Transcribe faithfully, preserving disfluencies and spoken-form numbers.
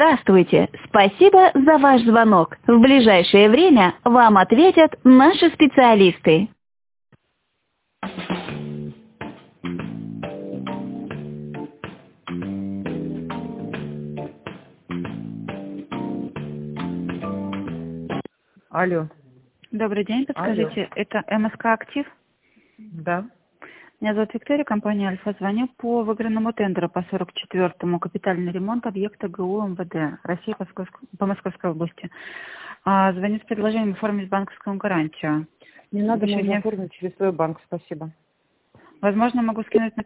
Здравствуйте! Спасибо за ваш звонок. В ближайшее время вам ответят наши специалисты. Алло. Добрый день, подскажите, Алло. это МСК «Актив»? Да. Меня зовут Виктория, компания «Альфа». Звоню по выигранному тендеру по сорок четвёртому капитальный ремонт объекта ГУ МВД России по, Московской, по Московской области. А, звоню с предложением оформить банковскую гарантию. Не надо, можно Решение... оформить через свой банк, спасибо. Возможно, могу скинуть на